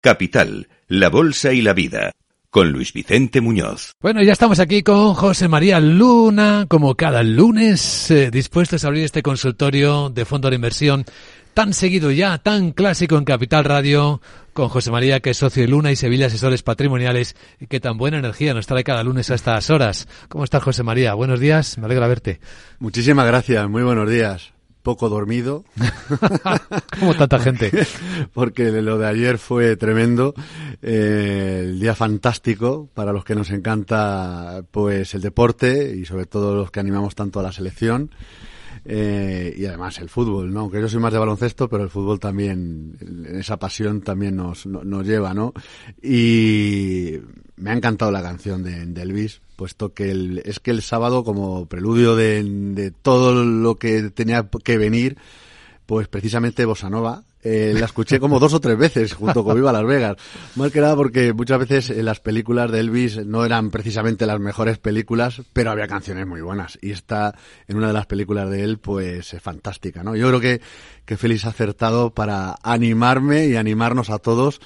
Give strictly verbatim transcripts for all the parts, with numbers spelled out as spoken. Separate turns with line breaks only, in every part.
Capital, la bolsa y la vida, con Luis Vicente Muñoz.
Bueno, ya estamos aquí con José María Luna, como cada lunes, eh, dispuestos a abrir este consultorio de fondo de inversión tan seguido ya, tan clásico en Capital Radio, con José María, que es socio de Luna y Sevilla Asesores Patrimoniales, y que tan buena energía nos trae cada lunes a estas horas. ¿Cómo estás, José María? Buenos días, me alegra verte.
Muchísimas gracias, muy buenos días. Poco dormido.
Como tanta gente.
Porque lo de ayer fue tremendo. Eh, el día fantástico para los que nos encanta pues el deporte y sobre todo los que animamos tanto a la selección. Eh, y además el fútbol, ¿no? Aunque yo soy más de baloncesto, pero el fútbol también, esa pasión también nos, nos, nos lleva, ¿no? Y me ha encantado la canción de, de Elvis, puesto que el, es que el sábado, como preludio de, de todo lo que tenía que venir, pues precisamente Bossa Nova, eh, la escuché como dos o tres veces junto con Viva Las Vegas. Más que nada porque muchas veces eh, las películas de Elvis no eran precisamente las mejores películas, pero había canciones muy buenas. Y esta, en una de las películas de él, pues es fantástica, ¿no? Yo creo que, que Félix ha acertado para animarme y animarnos a todos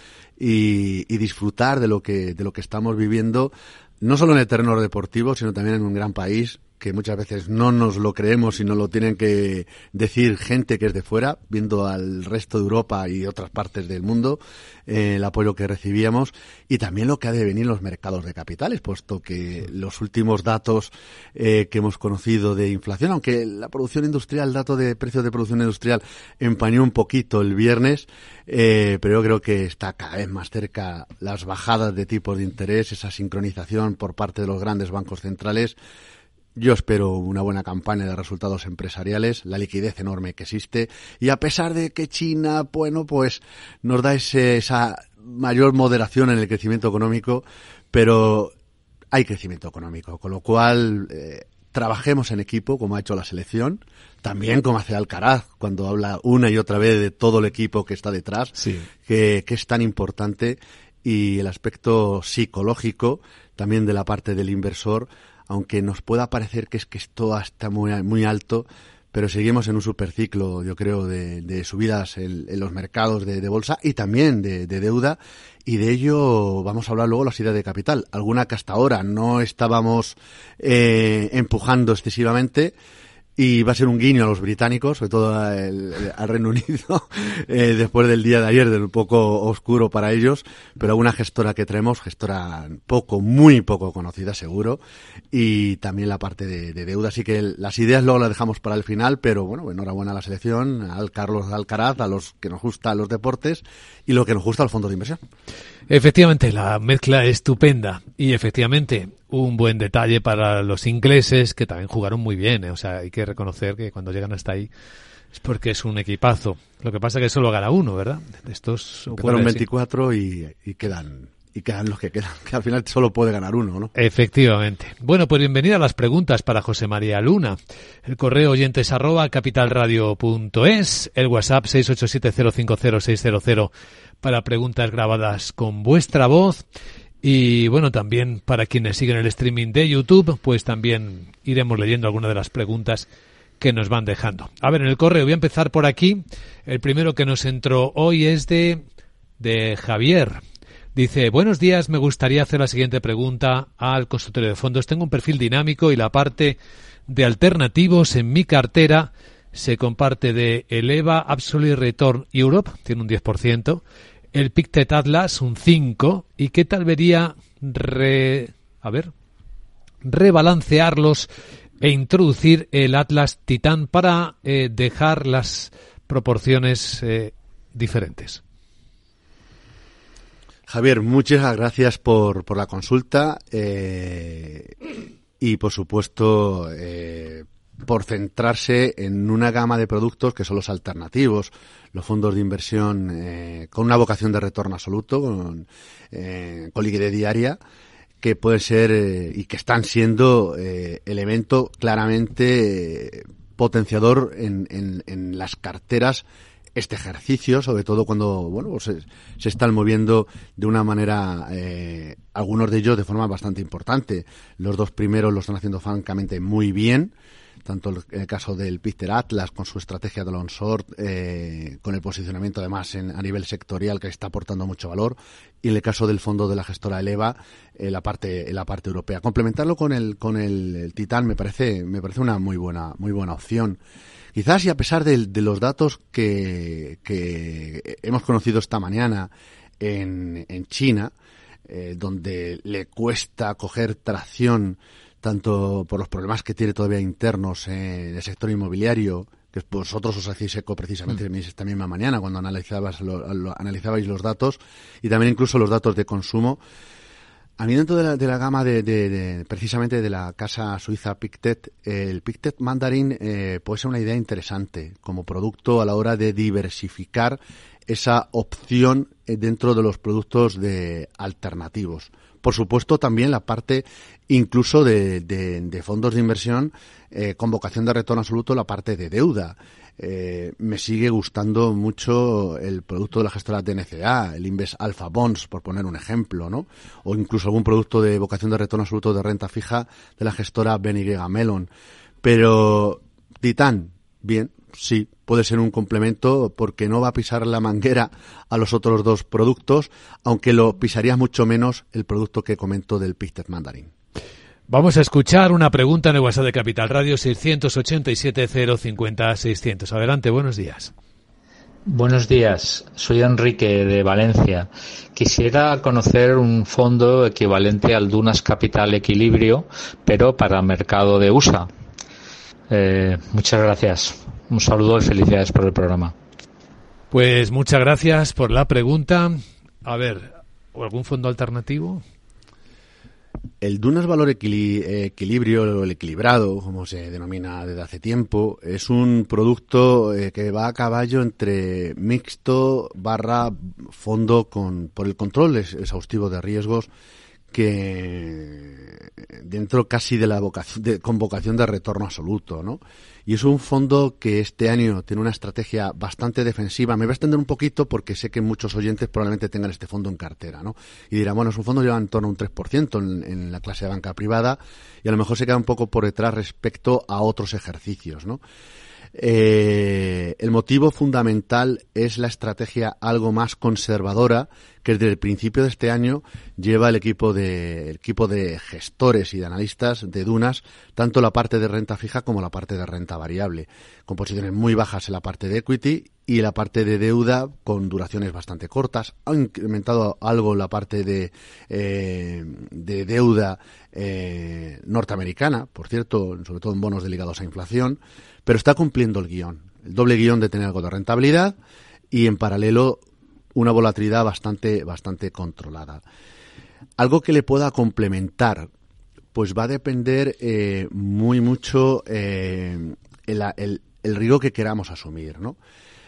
y, y disfrutar de lo que, de lo que estamos viviendo, no solo en el terreno deportivo, sino también en un gran país, que muchas veces no nos lo creemos y nos lo tienen que decir gente que es de fuera, viendo al resto de Europa y otras partes del mundo, eh, el apoyo que recibíamos y también lo que ha de venir en los mercados de capitales, puesto que los últimos datos eh, que hemos conocido de inflación, aunque la producción industrial, el dato de precios de producción industrial empañó un poquito el viernes, eh, pero yo creo que está cada vez más cerca las bajadas de tipos de interés, esa sincronización por parte de los grandes bancos centrales. Yo espero una buena campaña de resultados empresariales, la liquidez enorme que existe, y a pesar de que China, bueno, pues nos da ese, esa mayor moderación en el crecimiento económico, pero hay crecimiento económico, con lo cual eh, trabajemos en equipo, como ha hecho la selección, también como hace Alcaraz, cuando habla una y otra vez de todo el equipo que está detrás,
sí.
que, que es tan importante, y el aspecto psicológico, también de la parte del inversor, aunque nos pueda parecer que es que esto está muy, muy alto, pero seguimos en un superciclo, yo creo, de, de subidas en, en los mercados de, de bolsa y también de, de deuda, y de ello vamos a hablar luego las ideas de capital. Alguna que hasta ahora no estábamos eh, empujando excesivamente, y va a ser un guiño a los británicos, sobre todo al, al Reino Unido, eh, después del día de ayer, de un poco oscuro para ellos, pero alguna gestora que traemos, gestora poco, muy poco conocida seguro, y también la parte de, de deuda. Así que el, las ideas luego las dejamos para el final, pero bueno, enhorabuena a la selección, al Carlos Alcaraz, a los que nos gustan los deportes y lo que nos gusta los fondos de inversión.
Efectivamente, la mezcla es estupenda y efectivamente un buen detalle para los ingleses, que también jugaron muy bien, ¿eh? O sea, hay que reconocer que cuando llegan hasta ahí es porque es un equipazo. Lo que pasa es que solo gana uno, ¿verdad? Estos
fueron veinticuatro y, y quedan y quedan los que quedan, que al final solo puede ganar uno, ¿no?
Efectivamente. Bueno, pues bienvenida a las preguntas para José María Luna. El correo oyentes arroba capitalradio punto es, el WhatsApp seis ocho siete cero cinco cero seis cero cero para preguntas grabadas con vuestra voz. Y bueno, también para quienes siguen el streaming de YouTube, pues también iremos leyendo algunas de las preguntas que nos van dejando. A ver, en el correo voy a empezar por aquí. El primero que nos entró hoy es de, de Javier. Dice, buenos días, me gustaría hacer la siguiente pregunta al consultorio de fondos. Tengo un perfil dinámico y la parte de alternativos en mi cartera se comparte de el E V A Absolute Return Europe, tiene un diez por ciento, el Pictet Atlas un cinco por ciento, y qué tal vería re, a ver, rebalancearlos e introducir el Atlas Titan para eh, dejar las proporciones eh, diferentes.
Javier, muchas gracias por, por la consulta eh, y, por supuesto, eh, por centrarse en una gama de productos que son los alternativos, los fondos de inversión eh, con una vocación de retorno absoluto, con, eh, con liquidez diaria, que pueden ser eh, y que están siendo eh, elemento claramente eh, potenciador en, en, en las carteras este ejercicio, sobre todo cuando bueno pues se, se están moviendo de una manera, eh, algunos de ellos de forma bastante importante. Los dos primeros lo están haciendo francamente muy bien, tanto en el caso del Pictet Atlas con su estrategia de long short, eh, con el posicionamiento además en, a nivel sectorial que está aportando mucho valor, y en el caso del fondo de la gestora Eleva, eh, la parte la parte europea. Complementarlo con el con el, el Titan me parece me parece una muy buena muy buena opción. Quizás, y a pesar de, de los datos que, que hemos conocido esta mañana en, en China, eh, donde le cuesta coger tracción tanto por los problemas que tiene todavía internos en el sector inmobiliario, que vosotros os hacéis eco precisamente mm. esta misma mañana cuando analizabas lo, lo, analizabais los datos, y también incluso los datos de consumo. A mí, dentro de la, de la gama de, de, de precisamente de la casa suiza Pictet, eh, el Pictet Mandarin eh, puede ser una idea interesante como producto a la hora de diversificar esa opción eh, dentro de los productos de alternativos. Por supuesto, también la parte incluso de, de, de fondos de inversión eh, con vocación de retorno absoluto, la parte de deuda. Eh, me sigue gustando mucho el producto de la gestora de N C A, el Inves Alpha Bonds, por poner un ejemplo, ¿no? O incluso algún producto de vocación de retorno absoluto de renta fija de la gestora B N Y Mellon. Pero Titan, bien, sí, puede ser un complemento porque no va a pisar la manguera a los otros dos productos, aunque lo pisaría mucho menos el producto que comento del Pictet Mandarin.
Vamos a escuchar una pregunta en el WhatsApp de Capital Radio, seiscientos ochenta y siete cero cincuenta seiscientos. Adelante, buenos días.
Buenos días, soy Enrique de Valencia. Quisiera conocer un fondo equivalente al Dunas Capital Equilibrio, pero para el mercado de U S A. Eh, muchas gracias. Un saludo y felicidades por el programa.
Pues muchas gracias por la pregunta. A ver, ¿algún fondo alternativo?
El Dunas Valor Equili- Equilibrio, o el equilibrado, como se denomina desde hace tiempo, es un producto eh, que va a caballo entre mixto barra fondo con por el control es, exhaustivo de riesgos, que dentro casi de la vocación de, con vocación de retorno absoluto, ¿no? Y es un fondo que este año tiene una estrategia bastante defensiva. Me voy a extender un poquito porque sé que muchos oyentes probablemente tengan este fondo en cartera, ¿no? Y dirán, bueno, es un fondo que lleva en torno a un tres por ciento en, en la clase de banca privada y a lo mejor se queda un poco por detrás respecto a otros ejercicios, ¿no? Eh, el motivo fundamental es la estrategia algo más conservadora que desde el principio de este año lleva el equipo de el equipo de gestores y de analistas de Dunas, tanto la parte de renta fija como la parte de renta variable, con posiciones muy bajas en la parte de equity y la parte de deuda con duraciones bastante cortas. Ha incrementado algo la parte de eh, de deuda eh, norteamericana, por cierto, sobre todo en bonos ligados a inflación, pero está cumpliendo el guión, el doble guión de tener algo de rentabilidad y en paralelo una volatilidad bastante bastante controlada. Algo que le pueda complementar, pues va a depender eh, muy mucho eh, el, el, el riesgo que queramos asumir, ¿no?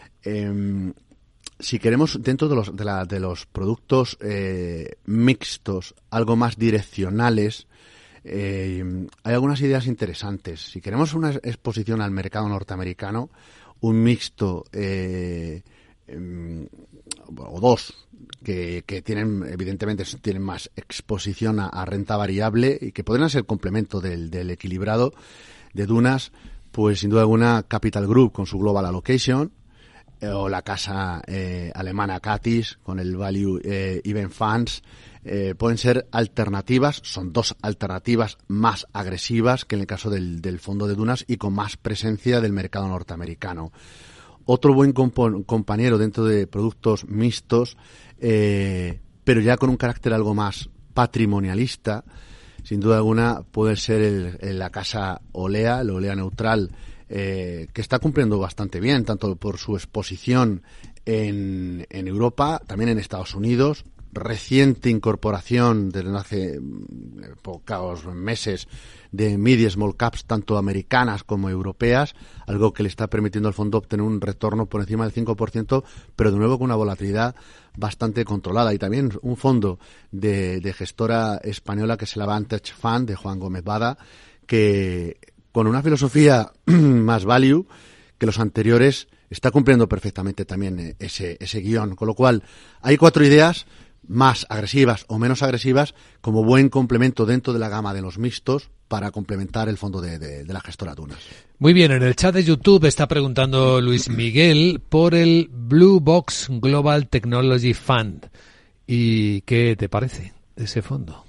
Eh, si queremos dentro de los de, la, de los productos eh, mixtos, algo más direccionales, Eh, hay algunas ideas interesantes. Si queremos una exposición al mercado norteamericano, un mixto eh, eh, o dos que, que tienen, evidentemente, tienen más exposición a, a renta variable y que podrían ser complemento del, del equilibrado de Dunas, pues sin duda alguna Capital Group con su Global Allocation, eh, o la casa eh, alemana Catis con el Value eh, Event Funds. Eh, pueden ser alternativas, son dos alternativas más agresivas que en el caso del, del fondo de Dunas y con más presencia del mercado norteamericano. Otro buen compo- compañero dentro de productos mixtos, eh, pero ya con un carácter algo más patrimonialista, sin duda alguna puede ser el, el, la casa Olea, el Olea Neutral, eh, que está cumpliendo bastante bien, tanto por su exposición en, en Europa, también en Estados Unidos, reciente incorporación desde hace pocos meses de mid y small caps tanto americanas como europeas, algo que le está permitiendo al fondo obtener un retorno por encima del cinco por ciento, pero de nuevo con una volatilidad bastante controlada. Y también un fondo de, de gestora española que es el Advantage Fund de Juan Gómez Bada, que con una filosofía más value que los anteriores está cumpliendo perfectamente también ese, ese guión. Con lo cual, hay cuatro ideas más agresivas o menos agresivas como buen complemento dentro de la gama de los mixtos para complementar el fondo de, de, de la gestora Dunas.
Muy bien, en el chat de YouTube está preguntando Luis Miguel por el Blue Box Global Technology Fund. ¿Y qué te parece de ese fondo?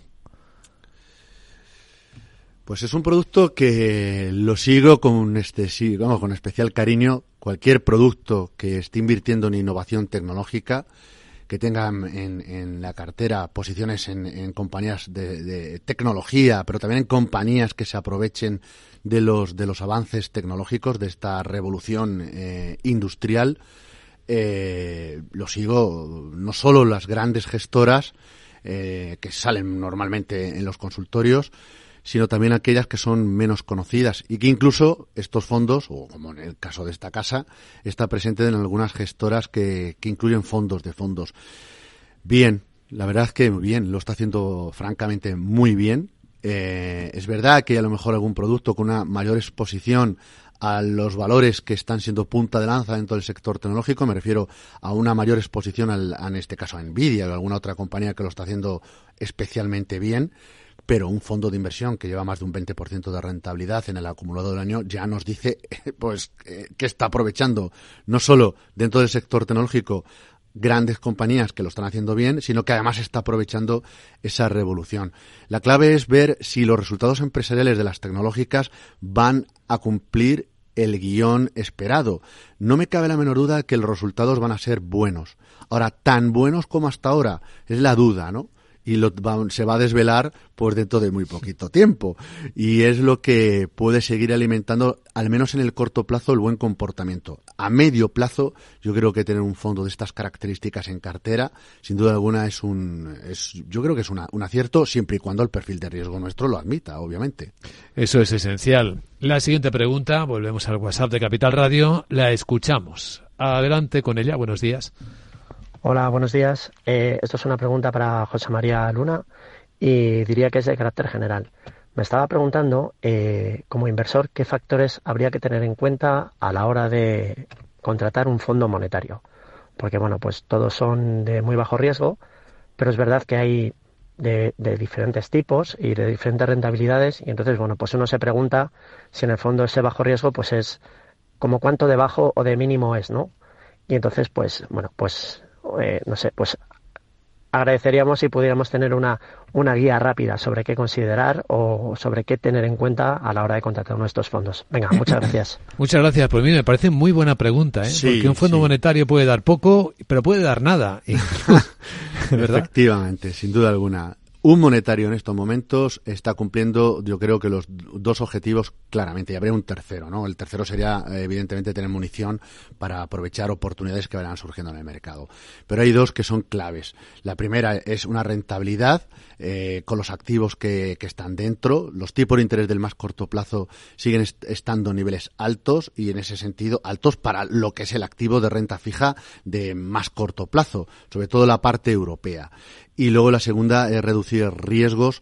Pues es un producto que lo sigo con este sí, vamos, con especial cariño. Cualquier producto que esté invirtiendo en innovación tecnológica, que tenga en, en la cartera posiciones en, en compañías de, de tecnología, pero también en compañías que se aprovechen de los de los avances tecnológicos, de esta revolución eh, industrial, eh, lo sigo. No solo las grandes gestoras eh, que salen normalmente en los consultorios, sino también aquellas que son menos conocidas y que incluso estos fondos, o como en el caso de esta casa, está presente en algunas gestoras que, que incluyen fondos de fondos. Bien, la verdad es que bien, lo está haciendo francamente muy bien. Eh, es verdad que hay a lo mejor algún producto con una mayor exposición a los valores que están siendo punta de lanza dentro del sector tecnológico. Me refiero a una mayor exposición, al, en este caso a Nvidia o a alguna otra compañía que lo está haciendo especialmente bien. Pero un fondo de inversión que lleva más de un veinte por ciento de rentabilidad en el acumulado del año ya nos dice pues que está aprovechando no solo dentro del sector tecnológico grandes compañías que lo están haciendo bien, sino que además está aprovechando esa revolución. La clave es ver si los resultados empresariales de las tecnológicas van a cumplir el guión esperado. No me cabe la menor duda que los resultados van a ser buenos. Ahora, tan buenos como hasta ahora, es la duda, ¿no? Y lo, va, se va a desvelar pues dentro de muy poquito tiempo. Y es lo que puede seguir alimentando, al menos en el corto plazo, el buen comportamiento. A medio plazo, yo creo que tener un fondo de estas características en cartera, sin duda alguna, es un, es, yo creo que es una, un acierto, siempre y cuando el perfil de riesgo nuestro lo admita, obviamente.
Eso es esencial. La siguiente pregunta, volvemos al WhatsApp de Capital Radio, la escuchamos. Adelante con ella, buenos días.
Hola, buenos días. Eh, esto es una pregunta para José María Luna y diría que es de carácter general. Me estaba preguntando, eh, como inversor, qué factores habría que tener en cuenta a la hora de contratar un fondo monetario. Porque, bueno, pues todos son de muy bajo riesgo, pero es verdad que hay de, de diferentes tipos y de diferentes rentabilidades. Y entonces, bueno, pues uno se pregunta si en el fondo ese bajo riesgo pues es como cuánto de bajo o de mínimo es, ¿no? Y entonces, pues, bueno, pues... Eh, no sé, pues agradeceríamos si pudiéramos tener una, una guía rápida sobre qué considerar o sobre qué tener en cuenta a la hora de contratar uno de estos fondos. Venga, muchas gracias.
Muchas gracias. Pues a mí me parece muy buena pregunta, ¿eh?
Sí,
porque un fondo
sí.
monetario puede dar poco, pero puede dar nada. ¿Verdad?
Efectivamente, sin duda alguna. Un monetario en estos momentos está cumpliendo, yo creo que los dos objetivos claramente, y habría un tercero, ¿no? El tercero sería, evidentemente, tener munición para aprovechar oportunidades que vayan surgiendo en el mercado. Pero hay dos que son claves. La primera es una rentabilidad eh, con los activos que, que están dentro. Los tipos de interés del más corto plazo siguen est- estando en niveles altos y, en ese sentido, altos para lo que es el activo de renta fija de más corto plazo, sobre todo la parte europea. Y luego la segunda es reducir riesgos,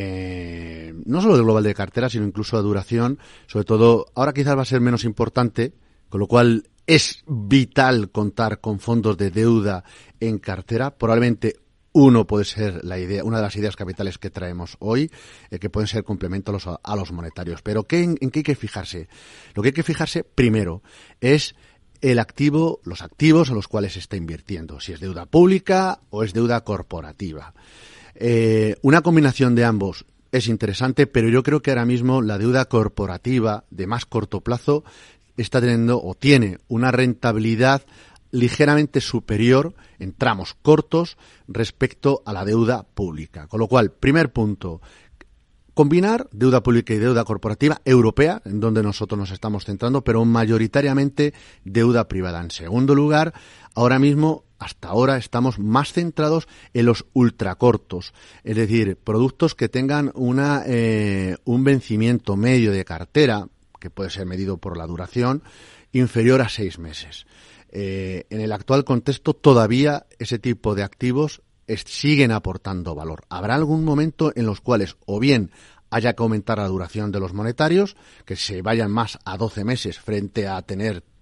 eh, no solo del global de cartera, sino incluso a duración. Sobre todo, ahora quizás va a ser menos importante, con lo cual es vital contar con fondos de deuda en cartera. Probablemente uno puede ser la idea, una de las ideas capitales que traemos hoy, eh, que pueden ser complemento a los, a los monetarios. Pero ¿qué, en, ¿en qué hay que fijarse? Lo que hay que fijarse primero es el activo, los activos en los cuales se está invirtiendo, si es deuda pública o es deuda corporativa. Eh, una combinación de ambos es interesante, pero yo creo que ahora mismo la deuda corporativa de más corto plazo está teniendo o tiene una rentabilidad ligeramente superior en tramos cortos respecto a la deuda pública. Con lo cual, primer punto, combinar deuda pública y deuda corporativa europea, en donde nosotros nos estamos centrando, pero mayoritariamente deuda privada. En segundo lugar, ahora mismo, hasta ahora, estamos más centrados en los ultracortos, es decir, productos que tengan una eh, un vencimiento medio de cartera, que puede ser medido por la duración, inferior a seis meses. Eh, en el actual contexto, todavía ese tipo de activos siguen aportando valor. Habrá algún momento en los cuales o bien haya que aumentar la duración de los monetarios, que se vayan más a doce meses frente a tener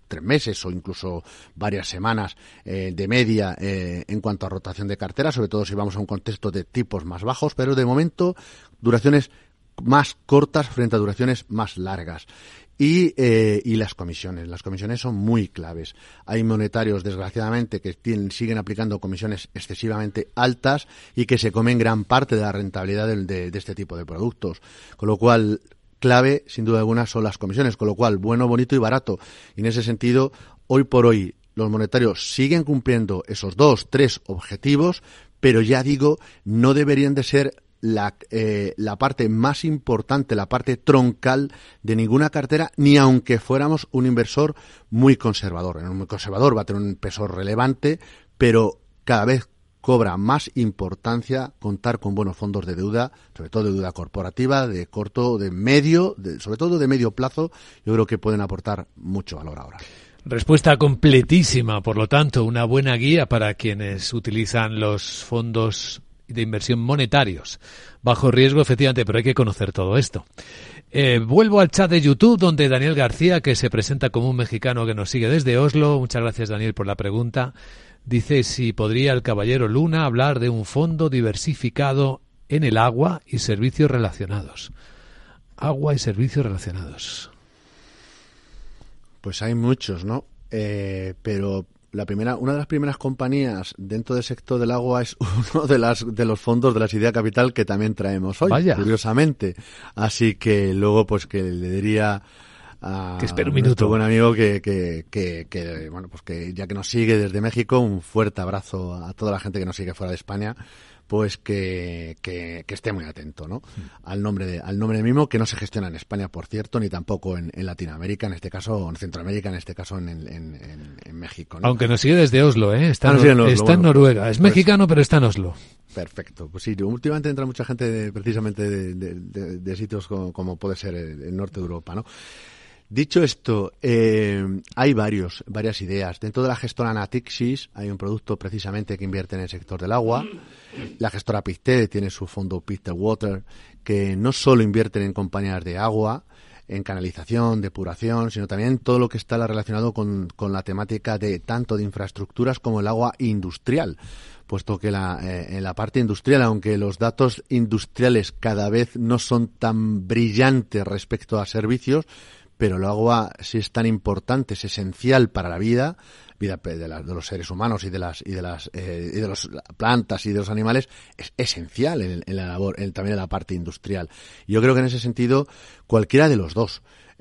tres meses o incluso varias semanas eh, de media eh, en cuanto a rotación de cartera, sobre todo si vamos a un contexto de tipos más bajos, pero de momento duraciones más cortas frente a duraciones más largas. Y, eh, y las comisiones. Las comisiones son muy claves. Hay monetarios, desgraciadamente, que tienen, siguen aplicando comisiones excesivamente altas y que se comen gran parte de la rentabilidad de, de, de este tipo de productos. Con lo cual, clave, sin duda alguna, son las comisiones. Con lo cual, bueno, bonito y barato. Y en ese sentido, hoy por hoy, los monetarios siguen cumpliendo esos dos, tres objetivos, pero ya digo, no deberían de ser La, eh, la parte más importante, la parte troncal de ninguna cartera, ni aunque fuéramos un inversor muy conservador. En un muy conservador va a tener un peso relevante, pero cada vez cobra más importancia contar con buenos fondos de deuda, sobre todo de deuda corporativa, de corto, de medio, de, sobre todo de medio plazo. Yo creo que pueden aportar mucho valor ahora.
Respuesta completísima, por lo tanto, una buena guía para quienes utilizan los fondos de inversión monetarios. Bajo riesgo, efectivamente, pero hay que conocer todo esto. Eh, vuelvo al chat de YouTube, donde Daniel García, que se presenta como un mexicano que nos sigue desde Oslo, muchas gracias, Daniel, por la pregunta, dice si podría el caballero Luna hablar de un fondo diversificado en el agua y servicios relacionados. Agua y servicios relacionados.
Pues hay muchos, ¿no? Eh, pero La primera, una de las primeras compañías dentro del sector del agua es uno de las de los fondos de la Sidea Capital que también traemos hoy, Vaya. curiosamente. Así que luego, pues que le diría a
que espera un
nuestro
minuto.
buen amigo que, que, que, que, bueno, pues que ya que nos sigue desde México, un fuerte abrazo a toda la gente que nos sigue fuera de España, pues que, que, que esté muy atento, ¿no? Sí. Al nombre de, al nombre mismo, que no se gestiona en España, por cierto, ni tampoco en, en Latinoamérica, en este caso, o en Centroamérica, en este caso en, en, en, en México, ¿no?
Aunque nos sigue desde Oslo, ¿eh? Está,
ah, no, sí, en, Oslo,
está
bueno,
en Noruega. Es
pues,
mexicano, pero está en Oslo.
Perfecto. Pues sí, últimamente entra mucha gente de, precisamente de, de, de, de sitios como, como puede ser el, el norte de Europa, ¿no? Dicho esto, eh, hay varios, varias ideas. Dentro de la gestora Natixis hay un producto precisamente que invierte en el sector del agua. La gestora Pictet tiene su fondo Pictet Water, que no solo invierten en compañías de agua, en canalización, depuración, sino también todo lo que está relacionado con, con la temática de tanto de infraestructuras como el agua industrial. Puesto que la, eh, en la parte industrial, aunque los datos industriales cada vez no son tan brillantes respecto a servicios, pero el agua sí es tan importante, es esencial para la vida, vida de, la, de los seres humanos y de las y de las eh, y de las plantas y de los animales, es esencial en, en la labor, en, también en la parte industrial. Y yo creo que en ese sentido cualquiera de los dos.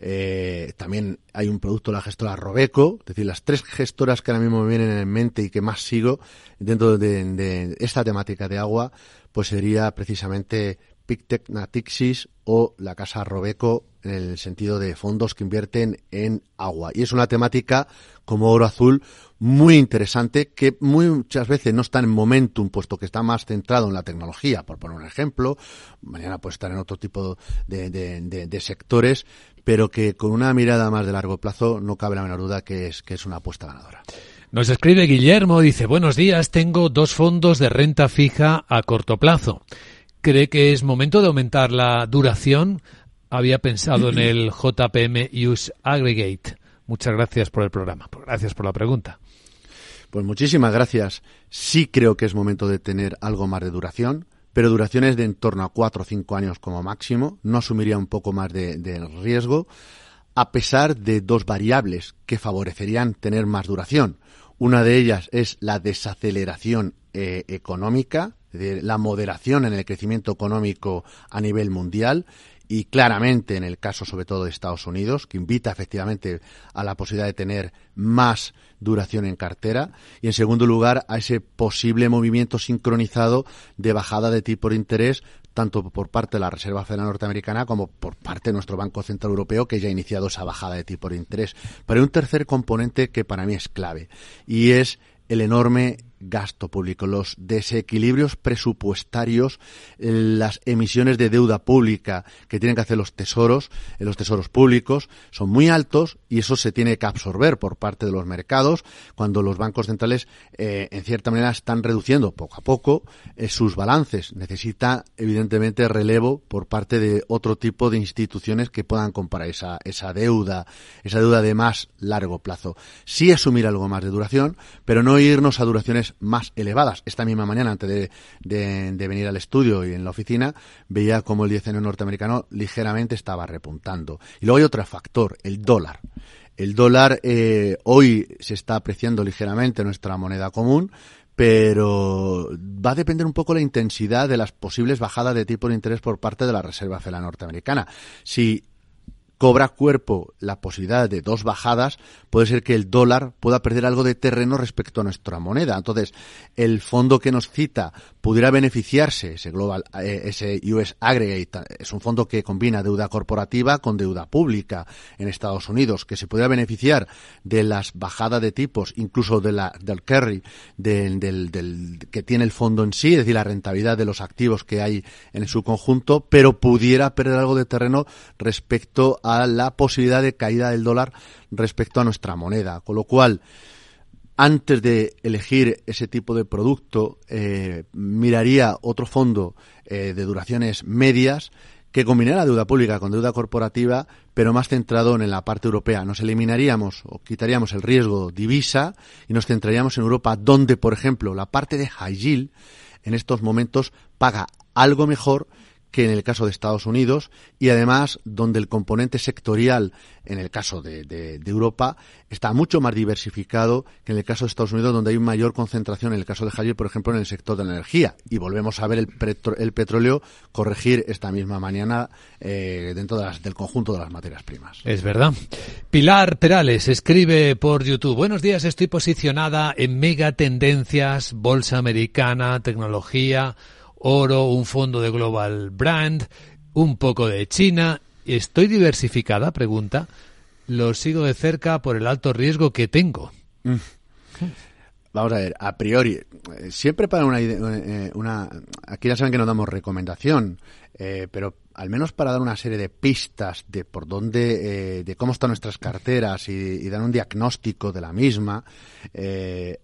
Eh, también hay un producto de la gestora Robeco, es decir, las tres gestoras que ahora mismo me vienen en mente y que más sigo dentro de, de esta temática de agua, pues sería precisamente Pictet, Natixis o la casa Robeco, en el sentido de fondos que invierten en agua. Y es una temática, como oro azul, muy interesante, que muchas veces no está en momentum, puesto que está más centrado en la tecnología, por poner un ejemplo. Mañana puede estar en otro tipo de, de, de, de sectores, pero que con una mirada más de largo plazo no cabe la menor duda que es, que es una apuesta ganadora.
Nos escribe Guillermo, dice, buenos días, tengo dos fondos de renta fija a corto plazo. ¿Cree que es momento de aumentar la duración? Había pensado en el J P M Use Aggregate. Muchas gracias por el programa. Gracias por la pregunta.
Pues muchísimas gracias. Sí creo que es momento de tener algo más de duración, pero duraciones de en torno a cuatro o cinco años como máximo. No asumiría un poco más de, de riesgo, a pesar de dos variables que favorecerían tener más duración. Una de ellas es la desaceleración eh, económica, de la moderación en el crecimiento económico a nivel mundial y claramente en el caso sobre todo de Estados Unidos, que invita efectivamente a la posibilidad de tener más duración en cartera, y en segundo lugar a ese posible movimiento sincronizado de bajada de tipo de interés tanto por parte de la Reserva Federal Norteamericana como por parte de nuestro Banco Central Europeo, que ya ha iniciado esa bajada de tipo de interés. Pero hay un tercer componente que para mí es clave y es el enorme gasto público, los desequilibrios presupuestarios, las emisiones de deuda pública que tienen que hacer los tesoros, los tesoros públicos, son muy altos y eso se tiene que absorber por parte de los mercados cuando los bancos centrales, eh, en cierta manera, están reduciendo poco a poco eh, sus balances. Necesita, evidentemente, relevo por parte de otro tipo de instituciones que puedan comprar esa, esa deuda, esa deuda de más largo plazo. Sí asumir algo más de duración, pero no irnos a duraciones más elevadas. Esta misma mañana, antes de, de, de venir al estudio y en la oficina, veía como el diez años norteamericano ligeramente estaba repuntando. Y luego hay otro factor, el dólar. El dólar eh, hoy se está apreciando ligeramente, nuestra moneda común, pero va a depender un poco la intensidad de las posibles bajadas de tipo de interés por parte de la Reserva Federal norteamericana. Si cobra cuerpo la posibilidad de dos bajadas, puede ser que el dólar pueda perder algo de terreno respecto a nuestra moneda. Entonces, el fondo que nos cita pudiera beneficiarse, ese Global, eh, ese U S Aggregate, es un fondo que combina deuda corporativa con deuda pública en Estados Unidos, que se pudiera beneficiar de las bajadas de tipos, incluso de la, del carry, del, del, del que tiene el fondo en sí, es decir, la rentabilidad de los activos que hay en su conjunto, pero pudiera perder algo de terreno respecto a la posibilidad de caída del dólar respecto a nuestra moneda. Con lo cual, antes de elegir ese tipo de producto, eh, miraría otro fondo eh, de duraciones medias que combinara deuda pública con deuda corporativa, pero más centrado en la parte europea. Nos eliminaríamos o quitaríamos el riesgo divisa y nos centraríamos en Europa, donde, por ejemplo, la parte de high yield en estos momentos paga algo mejor que en el caso de Estados Unidos, y además donde el componente sectorial, en el caso de, de, de Europa, está mucho más diversificado que en el caso de Estados Unidos, donde hay mayor concentración, en el caso de high yield, por ejemplo, en el sector de la energía. Y volvemos a ver el, petro, el petróleo corregir esta misma mañana eh, dentro de las, del conjunto de las materias primas.
Es verdad. Pilar Perales escribe por YouTube: buenos días, estoy posicionada en mega tendencias, bolsa americana, tecnología, oro, un fondo de Global Brand, un poco de China. ¿Estoy diversificada? Pregunta. Lo sigo de cerca por el alto riesgo que tengo.
Mm. Vamos a ver, a priori, siempre para una, una aquí ya saben que no damos recomendación, eh, pero al menos para dar una serie de pistas de por dónde, eh, de cómo están nuestras carteras y, y dar un diagnóstico de la misma, eh,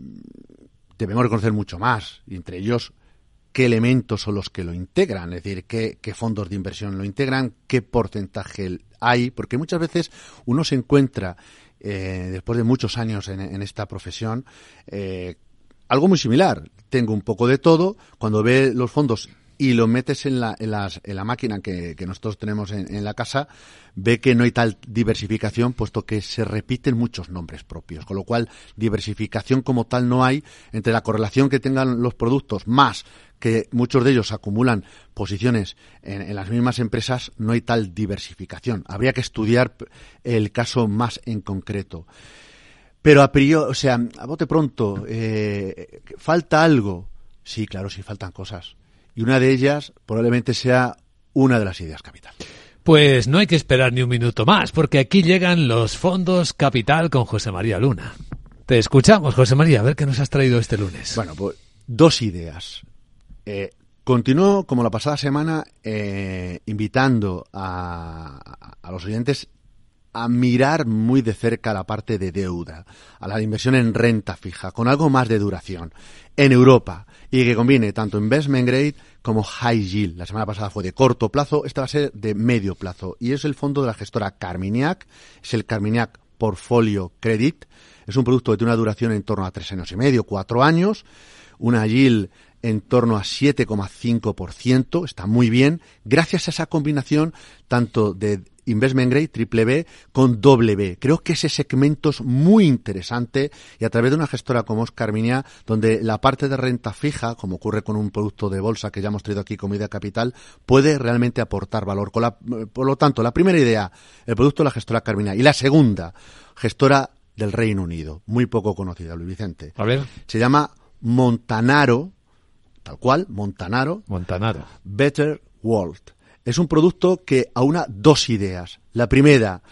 debemos reconocer mucho más, y entre ellos qué elementos son los que lo integran, es decir, qué, qué fondos de inversión lo integran, qué porcentaje hay, porque muchas veces uno se encuentra, eh, después de muchos años en, en esta profesión, eh, algo muy similar. Tengo un poco de todo, cuando ve los fondos y lo metes en la, en las, en la máquina que, que nosotros tenemos en, en la casa, ve que no hay tal diversificación, puesto que se repiten muchos nombres propios, con lo cual diversificación como tal no hay. Entre la correlación que tengan los productos más que muchos de ellos acumulan posiciones en, en las mismas empresas, no hay tal diversificación. Habría que estudiar el caso más en concreto. Pero a priori, o sea, a bote pronto, eh, ¿falta algo? Sí, claro, sí faltan cosas. Y una de ellas probablemente sea una de las ideas capital.
Pues no hay que esperar ni un minuto más, porque aquí llegan los fondos capital con José María Luna. Te escuchamos, José María, a ver qué nos has traído este lunes.
Bueno, pues dos ideas. Eh, continúo, como la pasada semana, eh, invitando a, a los oyentes a mirar muy de cerca la parte de deuda, a la inversión en renta fija, con algo más de duración, en Europa, y que combine tanto investment grade como high yield. La semana pasada fue de corto plazo, esta va a ser de medio plazo, y es el fondo de la gestora Carmignac, es el Carmignac Portfolio Credit, es un producto que tiene una duración en torno a tres años y medio, cuatro años, una yield en torno a siete coma cinco por ciento, está muy bien, gracias a esa combinación tanto de investment grade, triple B, con doble B. Creo que ese segmento es muy interesante, y a través de una gestora como es Carmignac, donde la parte de renta fija, como ocurre con un producto de bolsa que ya hemos traído aquí como idea capital, puede realmente aportar valor. Con la, por lo tanto, la primera idea, el producto de la gestora Carmignac, y la segunda, gestora del Reino Unido, muy poco conocida, Luis Vicente.
A ver.
Se llama Montanaro, tal cual, Montanaro.
Montanaro.
Better World. Es un producto que aúna dos ideas. La primera,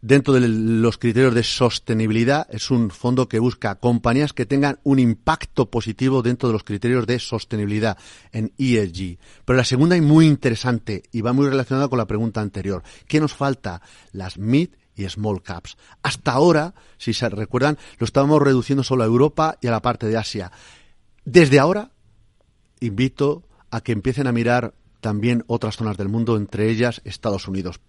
dentro de los criterios de sostenibilidad. Es un fondo que busca compañías que tengan un impacto positivo dentro de los criterios de sostenibilidad en E S G. Pero la segunda es muy interesante y va muy relacionada con la pregunta anterior. ¿Qué nos falta? Las mid y small caps. Hasta ahora, si se recuerdan, lo estábamos reduciendo solo a Europa y a la parte de Asia. Desde ahora, invito a que empiecen a mirar también otras zonas del mundo, entre ellas Estados Unidos.